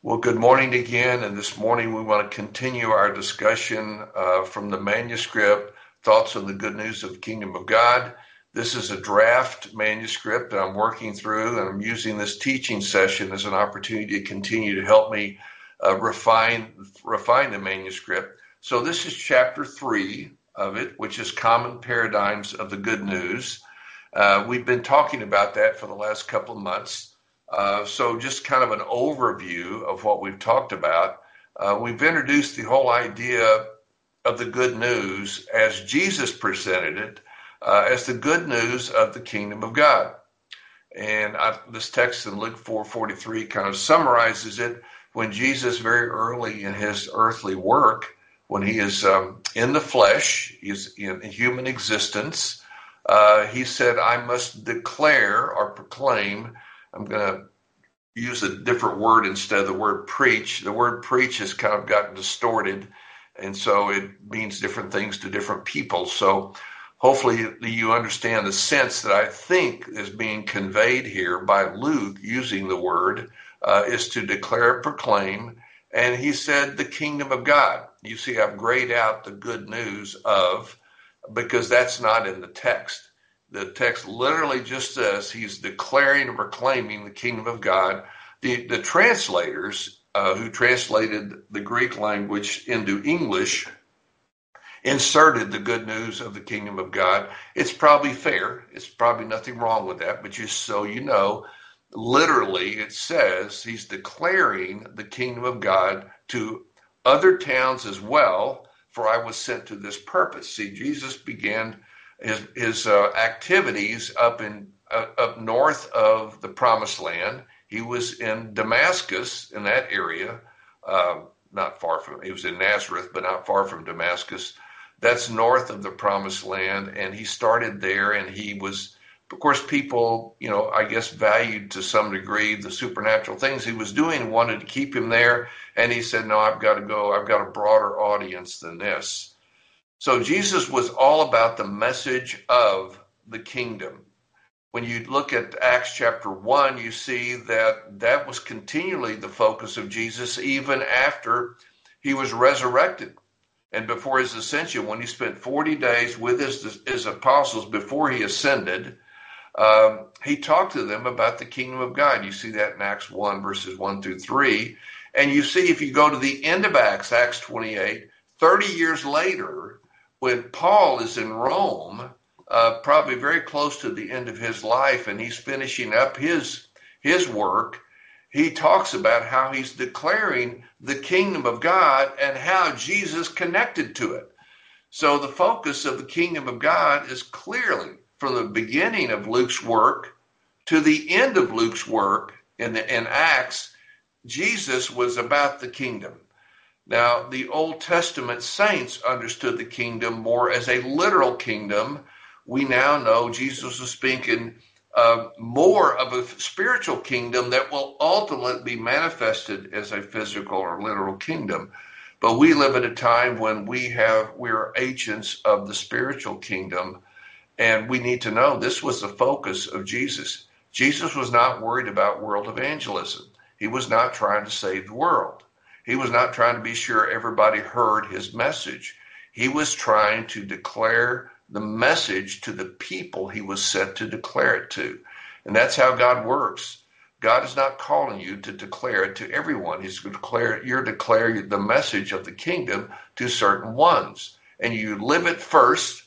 Well, good morning again, and this morning we want to continue our discussion from the manuscript, Thoughts on the Good News of the Kingdom of God. This is a draft manuscript that I'm working through, and I'm using this teaching session as an opportunity to continue to help me refine the manuscript. So this is chapter 3 of it, which is Common Paradigms of the Good News. We've been talking about that for the last couple of months. So just kind of an overview of what we've talked about. We've introduced the whole idea of the good news as Jesus presented it, as the good news of the kingdom of God. And this text in Luke 4:43 kind of summarizes it when Jesus, very early in his earthly work, when he is in the flesh, he's in human existence, he said, I must declare or proclaim. I'm going to use a different word instead of the word preach. The word preach has kind of gotten distorted, and so it means different things to different people. So hopefully you understand the sense that I think is being conveyed here by Luke using the word is to declare, proclaim. And he said the kingdom of God. You see, I've grayed out the good news of, because that's not in the text. The text literally just says he's declaring and proclaiming the kingdom of God. The translators who translated the Greek language into English inserted the good news of the kingdom of God. It's probably fair. It's probably nothing wrong with that. But just so you know, literally it says he's declaring the kingdom of God to other towns as well, for I was sent to this purpose. See, Jesus began his activities up north of the Promised Land. He was in Damascus, in that area, not far from. He was in Nazareth, but not far from Damascus. That's north of the Promised Land, and he started there. And he was, of course, people, I guess, valued to some degree the supernatural things he was doing, wanted to keep him there. And he said, "No, I've got to go. I've got a broader audience than this." So Jesus was all about the message of the kingdom. When you look at Acts chapter 1, you see that was continually the focus of Jesus even after he was resurrected and before his ascension. When he spent 40 days with his apostles before he ascended, he talked to them about the kingdom of God. You see that in Acts 1, verses 1 through 3. And you see, if you go to the end of Acts 28, 30 years later, when Paul is in Rome, probably very close to the end of his life, and he's finishing up his work, he talks about how he's declaring the kingdom of God and how Jesus connected to it. So the focus of the kingdom of God is clearly from the beginning of Luke's work to the end of Luke's work in Acts. Jesus was about the kingdom. Now, the Old Testament saints understood the kingdom more as a literal kingdom. We now know Jesus was speaking more of a spiritual kingdom that will ultimately be manifested as a physical or literal kingdom. But we live at a time when we are agents of the spiritual kingdom, and we need to know this was the focus of Jesus. Jesus was not worried about world evangelism. He was not trying to save the world. He was not trying to be sure everybody heard his message. He was trying to declare the message to the people he was sent to declare it to. And that's how God works. God is not calling you to declare it to everyone. You're declaring the message of the kingdom to certain ones. And you live it first,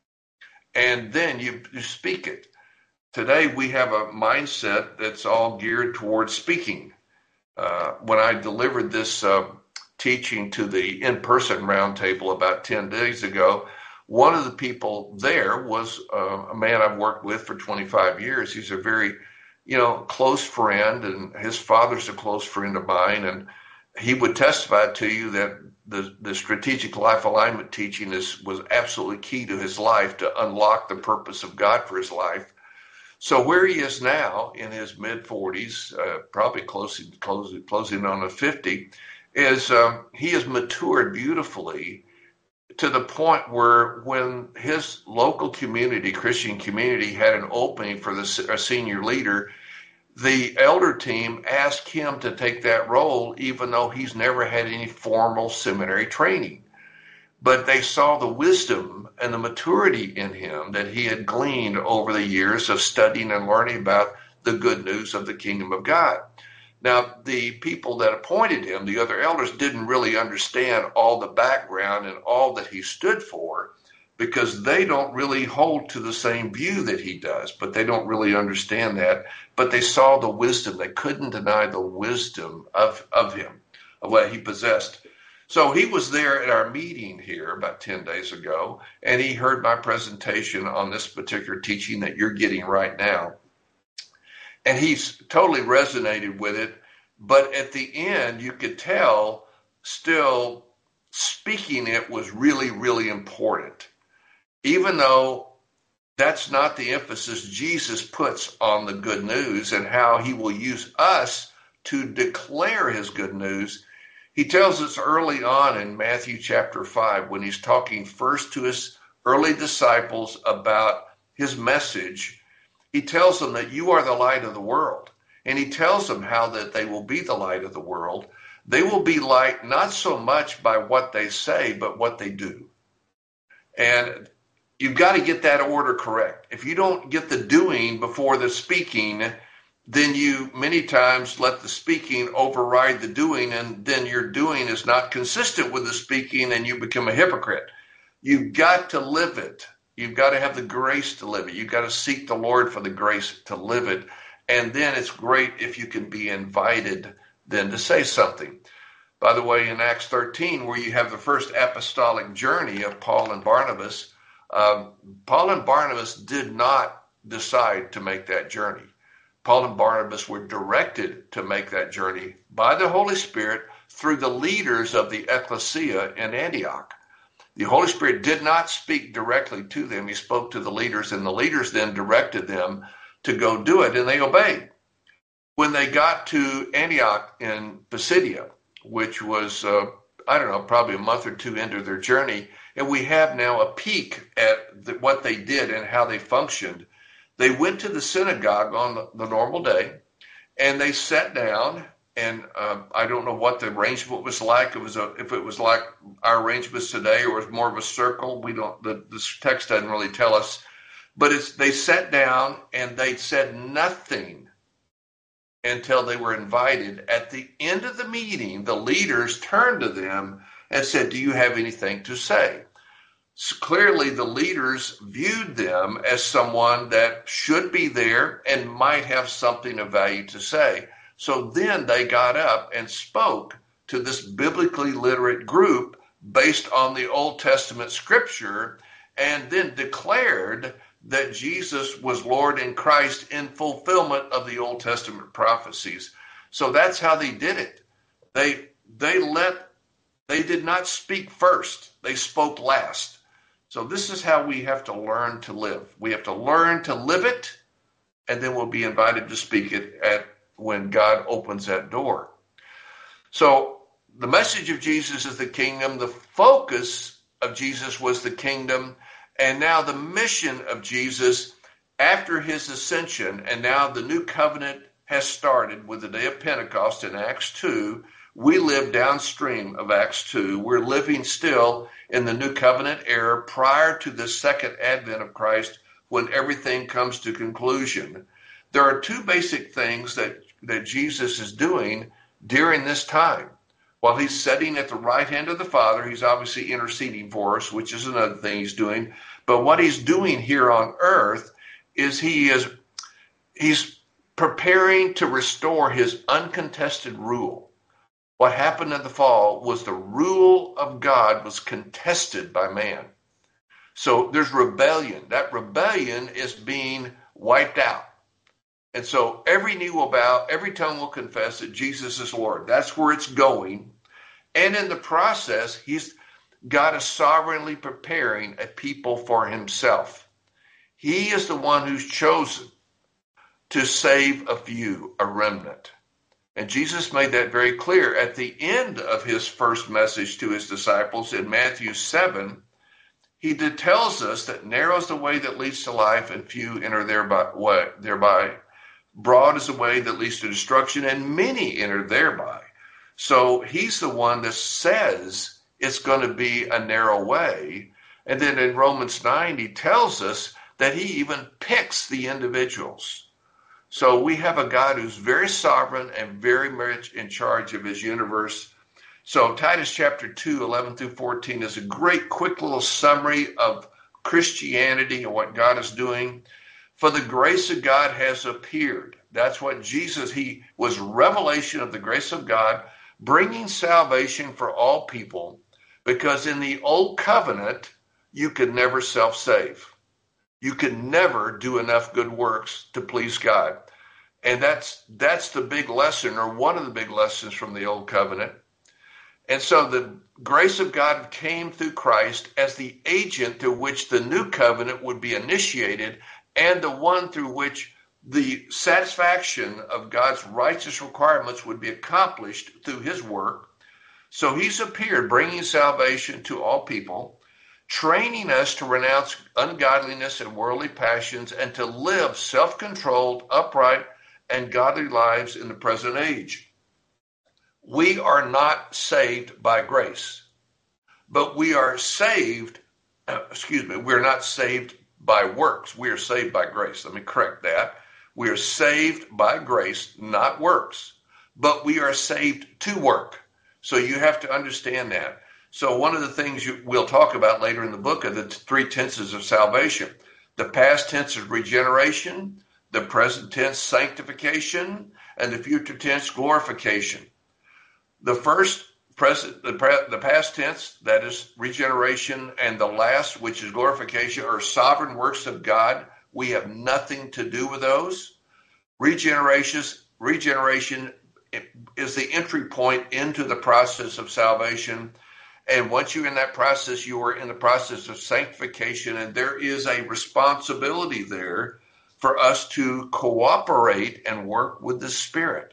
and then you speak it. Today we have a mindset that's all geared towards speaking. When I delivered this teaching to the in-person roundtable about 10 days ago, one of the people there was a man I've worked with for 25 years. He's a very, close friend, and his father's a close friend of mine. And he would testify to you that the strategic life alignment teaching was absolutely key to his life to unlock the purpose of God for his life. So where he is now in his mid-40s, probably closing on a 50, is he has matured beautifully to the point where when his local community, Christian community, had an opening for a senior leader, the elder team asked him to take that role, even though he's never had any formal seminary training. But they saw the wisdom and the maturity in him that he had gleaned over the years of studying and learning about the good news of the kingdom of God. Now, the people that appointed him, the other elders, didn't really understand all the background and all that he stood for, because they don't really hold to the same view that he does, but they don't really understand that. But they saw the wisdom. They couldn't deny the wisdom of him, of what he possessed. So he was there at our meeting here about 10 days ago, and he heard my presentation on this particular teaching that you're getting right now. And he's totally resonated with it. But at the end, you could tell still speaking it was really, really important. Even though that's not the emphasis Jesus puts on the good news and how he will use us to declare his good news, he tells us early on in Matthew chapter 5, when he's talking first to his early disciples about his message, he tells them that you are the light of the world. And he tells them how that they will be the light of the world. They will be light not so much by what they say, but what they do. And you've got to get that order correct. If you don't get the doing before the speaking, then you many times let the speaking override the doing, and then your doing is not consistent with the speaking, and you become a hypocrite. You've got to live it. You've got to have the grace to live it. You've got to seek the Lord for the grace to live it. And then it's great if you can be invited then to say something. By the way, in Acts 13, where you have the first apostolic journey of Paul and Barnabas, Paul and Barnabas did not decide to make that journey. Paul and Barnabas were directed to make that journey by the Holy Spirit through the leaders of the ecclesia in Antioch. The Holy Spirit did not speak directly to them. He spoke to the leaders, and the leaders then directed them to go do it, and they obeyed. When they got to Antioch in Pisidia, which was, probably a month or two into their journey, and we have now a peek at what they did and how they functioned. They went to the synagogue on the normal day, and they sat down, and I don't know what the arrangement was like. If it was like our arrangements today, or was more of a circle. We don't. The text doesn't really tell us, but they sat down and they said nothing until they were invited. At the end of the meeting, the leaders turned to them and said, "Do you have anything to say?" So clearly, the leaders viewed them as someone that should be there and might have something of value to say. So then they got up and spoke to this biblically literate group based on the Old Testament scripture, and then declared that Jesus was Lord in Christ in fulfillment of the Old Testament prophecies. So that's how they did it. They did not speak first. They spoke last. So this is how we have to learn to live. We have to learn to live it, and then we'll be invited to speak it when God opens that door. So the message of Jesus is the kingdom. The focus of Jesus was the kingdom. And now the mission of Jesus after his ascension, and now the new covenant has started with the day of Pentecost in Acts 2. We live downstream of Acts 2. We're living still in the new covenant era prior to the second advent of Christ, when everything comes to conclusion. There are two basic things that Jesus is doing during this time. While he's sitting at the right hand of the Father, he's obviously interceding for us, which is another thing he's doing. But what he's doing here on earth is he's preparing to restore his uncontested rule. What happened in the fall was the rule of God was contested by man. So there's rebellion. That rebellion is being wiped out. And so every knee will bow, every tongue will confess that Jesus is Lord. That's where it's going. And in the process, God is sovereignly preparing a people for himself. He is the one who's chosen to save a few, a remnant. And Jesus made that very clear at the end of his first message to his disciples in Matthew 7. He tells us that narrow is the way that leads to life, and few enter thereby. Broad is the way that leads to destruction, and many enter thereby. So he's the one that says it's going to be a narrow way. And then in Romans 9, he tells us that he even picks the individuals. So we have a God who's very sovereign and very much in charge of his universe. So Titus chapter 2, 11 through 14 is a great quick little summary of Christianity and what God is doing. For the grace of God has appeared. That's what Jesus, he was revelation of the grace of God, bringing salvation for all people, because in the old covenant, you could never self-save. You could never do enough good works to please God. And that's the big lesson, or one of the big lessons from the old covenant. And so the grace of God came through Christ as the agent through which the new covenant would be initiated, and the one through which the satisfaction of God's righteous requirements would be accomplished through his work. So he's appeared, bringing salvation to all people, training us to renounce ungodliness and worldly passions and to live self-controlled, upright, and godly lives in the present age. We are not saved by grace, but we are saved, we're not saved by works. We are saved by grace. Let me correct that. We are saved by grace, not works, but we are saved to work. So you have to understand that. So one of the things we'll talk about later in the book are the three tenses of salvation. The past tense is regeneration, the present tense sanctification, and the future tense glorification. The first the past tense, that is regeneration, and the last, which is glorification, are sovereign works of God. We have nothing to do with those. Regeneration is the entry point into the process of salvation. And once you're in that process, you are in the process of sanctification, and there is a responsibility there for us to cooperate and work with the Spirit.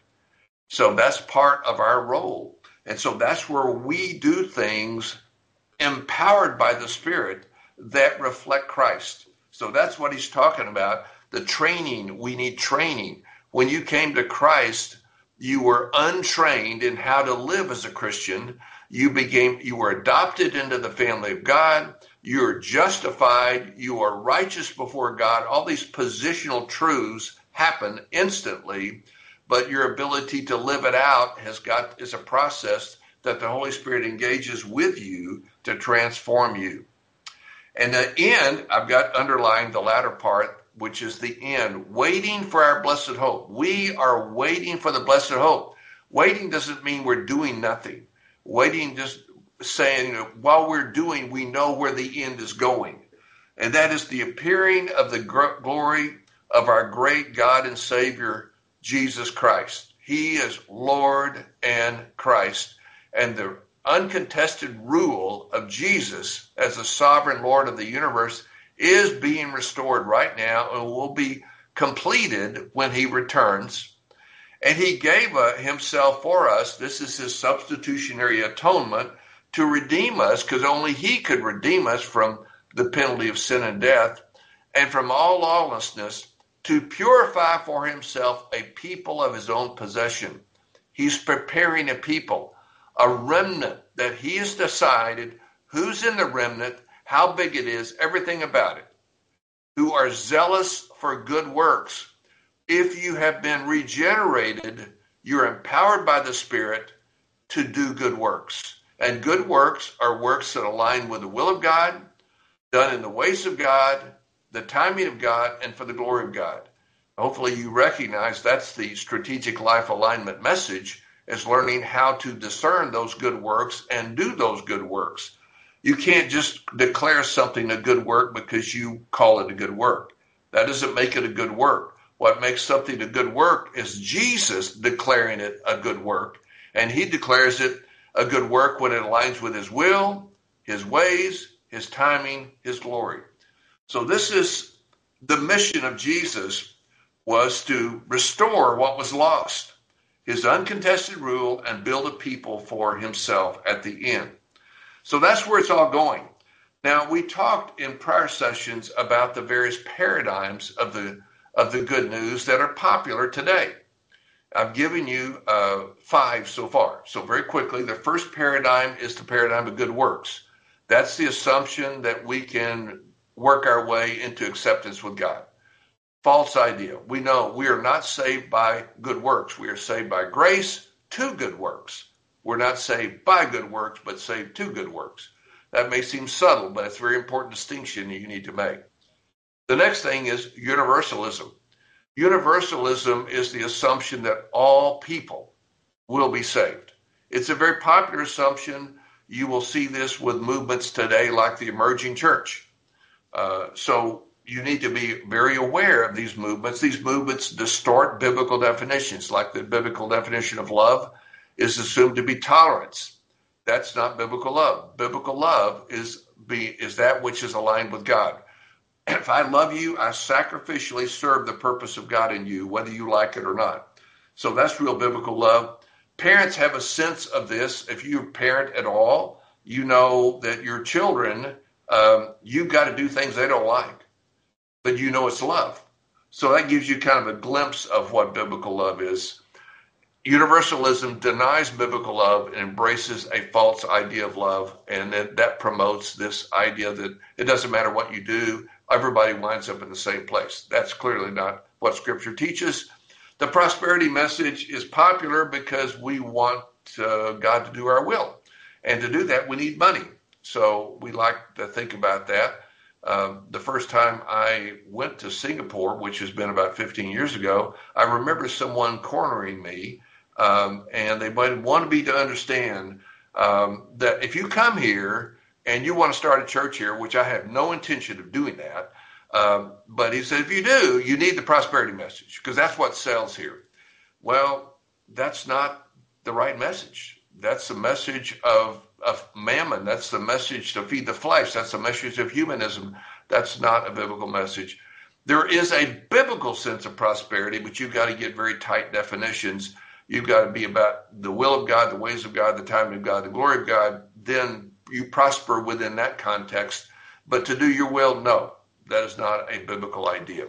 So that's part of our role. And so that's where we do things empowered by the Spirit that reflect Christ. So that's what he's talking about. The training, we need training. When you came to Christ, you were untrained in how to live as a Christian. You were adopted into the family of God. You're justified. You are righteous before God. All these positional truths happen instantly, but your ability to live it out is a process that the Holy Spirit engages with you to transform you. And the end, I've got underlined the latter part, which is the end, waiting for our blessed hope. We are waiting for the blessed hope. Waiting doesn't mean we're doing nothing. Waiting just saying, while we're doing, we know where the end is going. And that is the appearing of the glory of our great God and Savior, Jesus Christ. He is Lord and Christ. And the uncontested rule of Jesus as the sovereign Lord of the universe is being restored right now and will be completed when he returns. And he gave himself for us. This is his substitutionary atonement to redeem us, because only he could redeem us from the penalty of sin and death and from all lawlessness, to purify for himself a people of his own possession. He's preparing a people, a remnant that he has decided who's in the remnant, how big it is, everything about it, who are zealous for good works. If you have been regenerated, you're empowered by the Spirit to do good works. And good works are works that align with the will of God, done in the ways of God, the timing of God, and for the glory of God. Hopefully you recognize that's the strategic life alignment message, is learning how to discern those good works and do those good works. You can't just declare something a good work because you call it a good work. That doesn't make it a good work. What makes something a good work is Jesus declaring it a good work. And he declares it a good work when it aligns with his will, his ways, his timing, his glory. So this is the mission of Jesus, was to restore what was lost, his uncontested rule, and build a people for himself at the end. So that's where it's all going. Now, we talked in prior sessions about the various paradigms of the of the good news that are popular today. I've given you 5 so far. So very quickly, the first paradigm is the paradigm of good works. That's the assumption that we can work our way into acceptance with God. False idea. We know we are not saved by good works. We are saved by grace to good works. We're not saved by good works, but saved to good works. That may seem subtle, but it's a very important distinction you need to make. The next thing is universalism. Universalism is the assumption that all people will be saved. It's a very popular assumption. You will see this with movements today like the emerging church. So you need to be very aware of these movements. These movements distort biblical definitions, like the biblical definition of love is assumed to be tolerance. That's not biblical love. Biblical love is that which is aligned with God. If I love you, I sacrificially serve the purpose of God in you, whether you like it or not. So that's real biblical love. Parents have a sense of this. If you parent at all, you know that your children, you've got to do things they don't like, but you know it's love. So that gives you kind of a glimpse of what biblical love is. Universalism denies biblical love and embraces a false idea of love, and that promotes this idea that it doesn't matter what you do, everybody winds up in the same place. That's clearly not what Scripture teaches. The prosperity message is popular because we want God to do our will, and to do that we need money. So we like to think about that. The first time I went to Singapore, which has been about 15 years ago, I remember someone cornering me. And they might want me to understand that if you come here and you want to start a church here, which I have no intention of doing that, but he said, if you do, you need the prosperity message because that's what sells here. Well, that's not the right message. That's the message of mammon. That's the message to feed the flesh. That's the message of humanism. That's not a biblical message. There is a biblical sense of prosperity, but you've got to get very tight definitions. You've got to be about the will of God, the ways of God, the timing of God, the glory of God. Then you prosper within that context. But to do your will, no, that is not a biblical idea.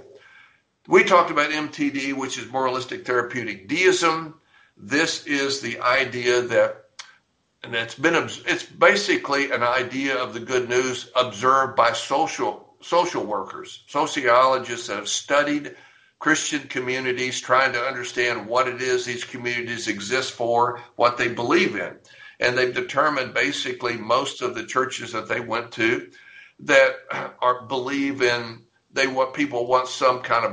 We talked about MTD, which is moralistic therapeutic deism. This is the idea that, and it's basically an idea of the good news observed by social workers, sociologists that have studied Christian communities, trying to understand what it is these communities exist for, what they believe in. And they've determined basically most of the churches that they went to that believe in, people want some kind of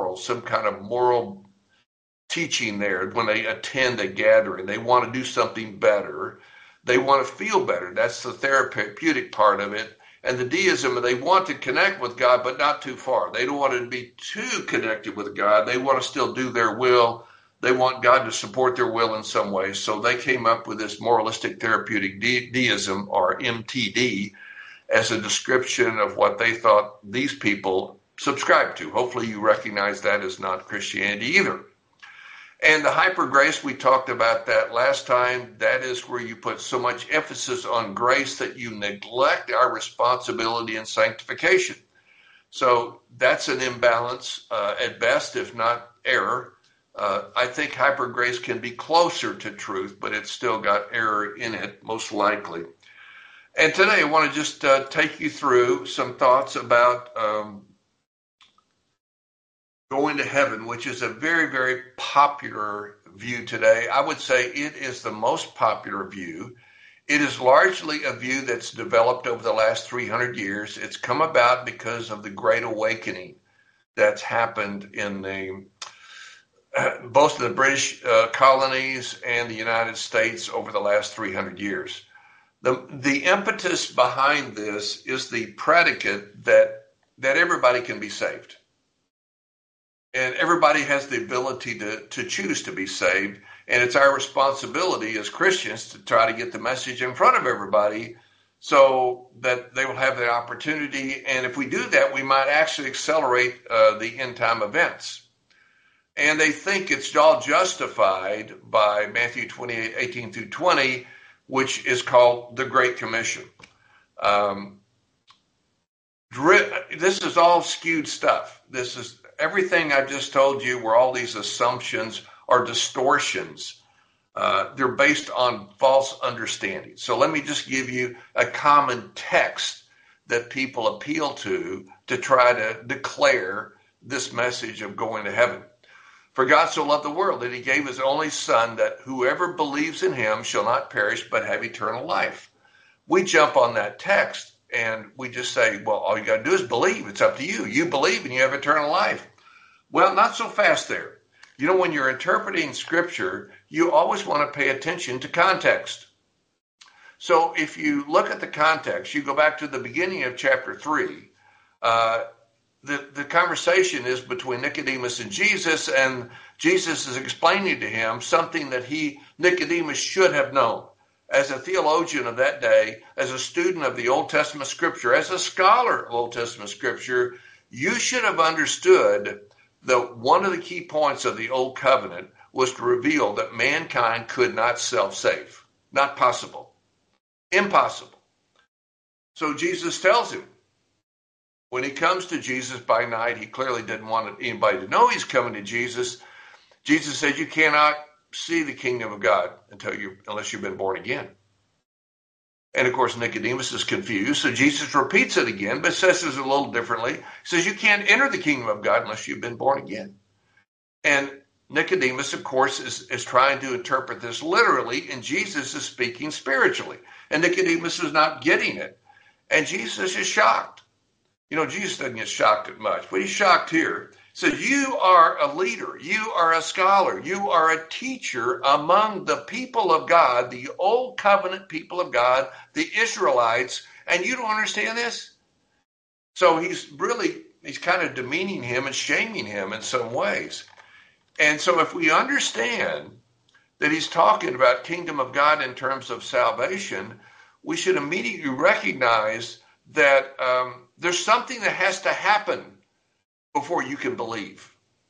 moral teaching there when they attend a gathering. They want to do something better. They want to feel better. That's the therapeutic part of it. And the deism, they want to connect with God, but not too far. They don't want to be too connected with God. They want to still do their will. They want God to support their will in some way. So they came up with this moralistic therapeutic deism, or MTD, as a description of what they thought these people subscribed to. Hopefully you recognize that as not Christianity either. And the hyper grace, we talked about that last time. That is where you put so much emphasis on grace that you neglect our responsibility in sanctification. So that's an imbalance at best, if not error. I think hyper grace can be closer to truth, but it's still got error in it, most likely. And today I want to just take you through some thoughts about going to heaven, which is a very, very popular view today. I would say it is the most popular view. It is largely a view that's developed over the last 300 years. It's come about because of the Great Awakening that's happened in both the British colonies and the United States over the last 300 years. The impetus behind this is the predicate that everybody can be saved. And everybody has the ability to choose to be saved. And it's our responsibility as Christians to try to get the message in front of everybody so that they will have the opportunity. And if we do that, we might actually accelerate the end time events. And they think it's all justified by Matthew 28:18 through 20, which is called the Great Commission. This is all skewed stuff. This is everything I've just told you were all these assumptions or distortions. They're based on false understanding. So let me just give you a common text that people appeal to try to declare this message of going to heaven. For God so loved the world that he gave his only son, that whoever believes in him shall not perish but have eternal life. We jump on that text and we just say, well, all you got to do is believe. It's up to you. You believe and you have eternal life. Well, not so fast there. You know, when you're interpreting scripture, you always want to pay attention to context. So if you look at the context, you go back to the beginning of chapter 3, the conversation is between Nicodemus and Jesus is explaining to him something that Nicodemus should have known. As a theologian of that day, as a student of the Old Testament scripture, as a scholar of Old Testament scripture, you should have understood that one of the key points of the Old Covenant was to reveal that mankind could not self-save. Not possible. Impossible. So Jesus tells him, when he comes to Jesus by night, he clearly didn't want anybody to know he's coming to Jesus. Jesus said, you cannot see the kingdom of God unless you've been born again. And of course, Nicodemus is confused. So Jesus repeats it again, but says it a little differently. He says, you can't enter the kingdom of God unless you've been born again. And Nicodemus, of course, is trying to interpret this literally, and Jesus is speaking spiritually. And Nicodemus is not getting it. And Jesus is shocked. You know, Jesus doesn't get shocked at much, but he's shocked here. He says, you are a leader, you are a scholar, you are a teacher among the people of God, the old covenant people of God, the Israelites, and you don't understand this? So he's kind of demeaning him and shaming him in some ways. And so if we understand that he's talking about kingdom of God in terms of salvation, we should immediately recognize that there's something that has to happen before you can believe.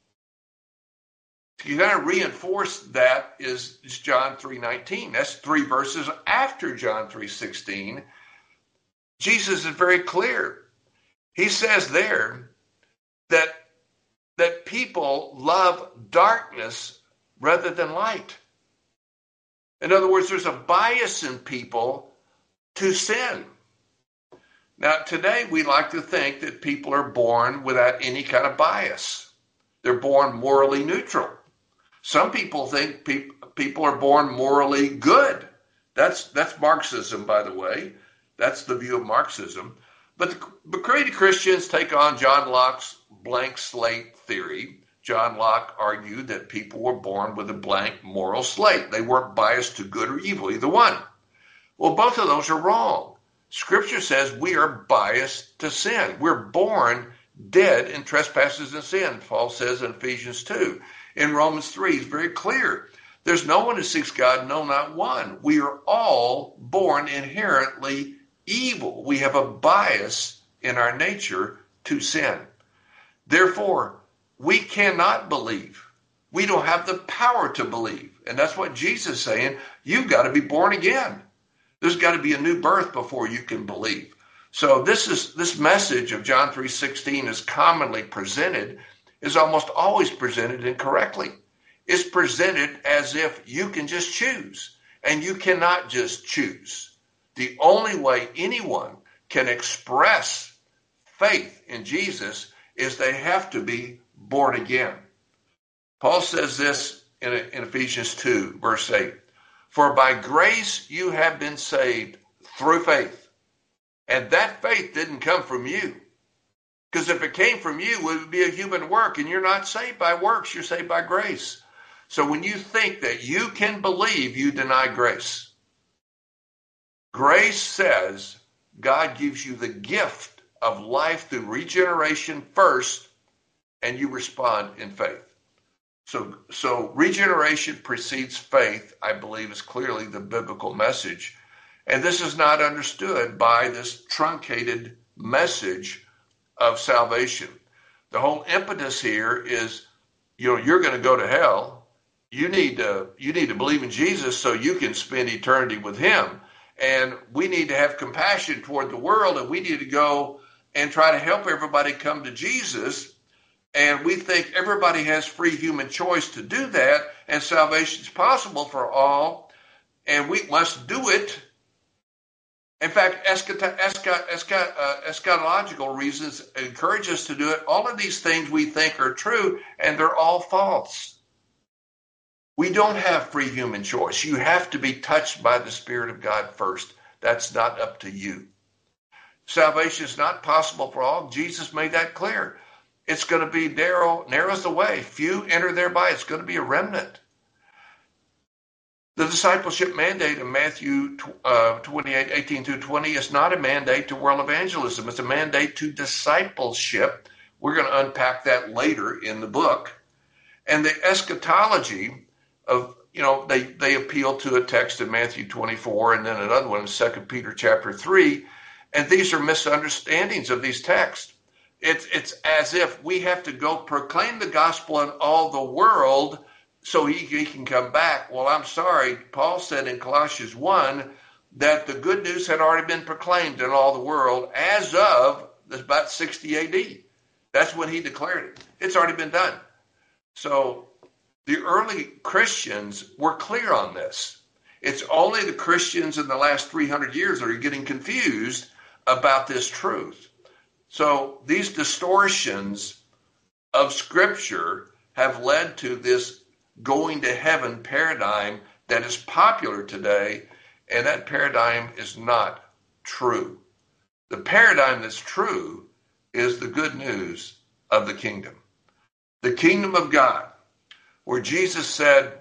You got to reinforce that is John 3:19. That's 3 verses after John 3:16. Jesus is very clear. He says there that people love darkness rather than light. In other words, there's a bias in people to sin. Now, today we like to think that people are born without any kind of bias. They're born morally neutral. Some people think people are born morally good. That's Marxism, by the way. That's the view of Marxism. But creative Christians take on John Locke's blank slate theory. John Locke argued that people were born with a blank moral slate. They weren't biased to good or evil, either one. Well, both of those are wrong. Scripture says we are biased to sin. We're born dead in trespasses and sin, Paul says in Ephesians 2. In Romans 3, it's very clear. There's no one who seeks God, no, not one. We are all born inherently evil. We have a bias in our nature to sin. Therefore, we cannot believe. We don't have the power to believe. And that's what Jesus is saying. You've got to be born again. There's got to be a new birth before you can believe. So this message of John 3:16 is commonly presented, is almost always presented incorrectly. It's presented as if you can just choose, and you cannot just choose. The only way anyone can express faith in Jesus is they have to be born again. Paul says this in Ephesians 2, verse 8. For by grace you have been saved through faith. And that faith didn't come from you. Because if it came from you, it would be a human work. And you're not saved by works, you're saved by grace. So when you think that you can believe, you deny grace. Grace says God gives you the gift of life through regeneration first, and you respond in faith. So regeneration precedes faith, I believe, is clearly the biblical message. And this is not understood by this truncated message of salvation. The whole impetus here is, you're going to go to hell. You need to believe in Jesus so you can spend eternity with him. And we need to have compassion toward the world, and we need to go and try to help everybody come to Jesus. And we think everybody has free human choice to do that, and salvation is possible for all, and we must do it. In fact, eschatological reasons encourage us to do it. All of these things we think are true, and they're all false. We don't have free human choice. You have to be touched by the Spirit of God first. That's not up to you. Salvation is not possible for all. Jesus made that clear. It's going to be narrow's the way. Few enter thereby. It's going to be a remnant. The discipleship mandate in Matthew 28:18-20 is not a mandate to world evangelism. It's a mandate to discipleship. We're going to unpack that later in the book. And the eschatology of, they appeal to a text in Matthew 24 and then another one in 2 Peter chapter 3. And these are misunderstandings of these texts. It's as if we have to go proclaim the gospel in all the world so he can come back. Well, I'm sorry. Paul said in Colossians 1 that the good news had already been proclaimed in all the world as of about 60 AD. That's when he declared it. It's already been done. So the early Christians were clear on this. It's only the Christians in the last 300 years that are getting confused about this truth. So these distortions of Scripture have led to this going to heaven paradigm that is popular today, and that paradigm is not true. The paradigm that's true is the good news of the kingdom. The kingdom of God, where Jesus said,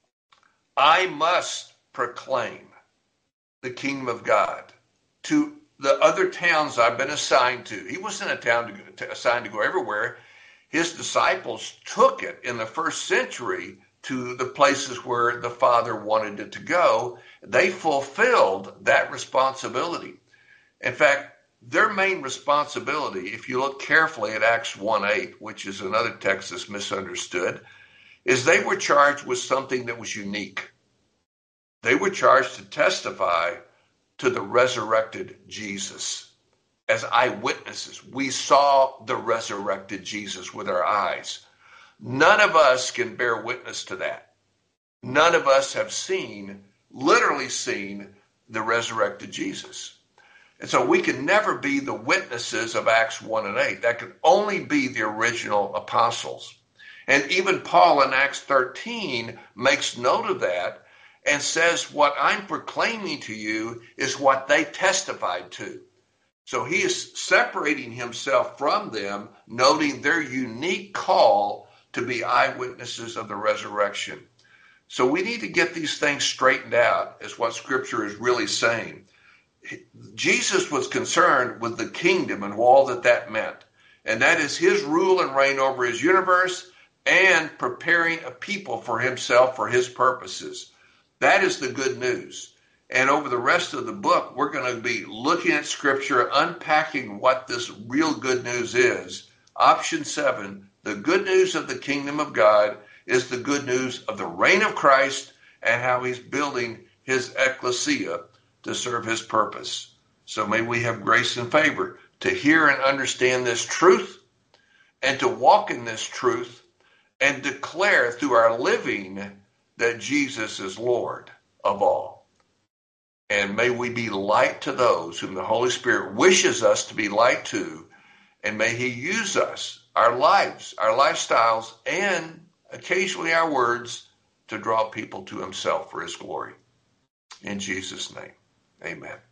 I must proclaim the kingdom of God to the other towns I've been assigned to. He wasn't assigned to go everywhere. His disciples took it in the first century to the places where the Father wanted it to go. They fulfilled that responsibility. In fact, their main responsibility, if you look carefully at Acts 1:8, which is another text that's misunderstood, is they were charged with something that was unique. They were charged to testify to the resurrected Jesus. As eyewitnesses, we saw the resurrected Jesus with our eyes. None of us can bear witness to that. None of us have literally seen the resurrected Jesus. And so we can never be the witnesses of Acts 1 and 8. That could only be the original apostles. And even Paul in Acts 13 makes note of that and says, what I'm proclaiming to you is what they testified to. So he is separating himself from them, noting their unique call to be eyewitnesses of the resurrection. So we need to get these things straightened out, is what Scripture is really saying. Jesus was concerned with the kingdom and all that meant. And that is his rule and reign over his universe and preparing a people for himself for his purposes. That is the good news. And over the rest of the book, we're going to be looking at Scripture, unpacking what this real good news is. Option 7, the good news of the kingdom of God is the good news of the reign of Christ and how he's building his ecclesia to serve his purpose. So may we have grace and favor to hear and understand this truth and to walk in this truth and declare through our living that Jesus is Lord of all. And may we be light to those whom the Holy Spirit wishes us to be light to, and may he use us, our lives, our lifestyles, and occasionally our words to draw people to himself for his glory. In Jesus' name, amen.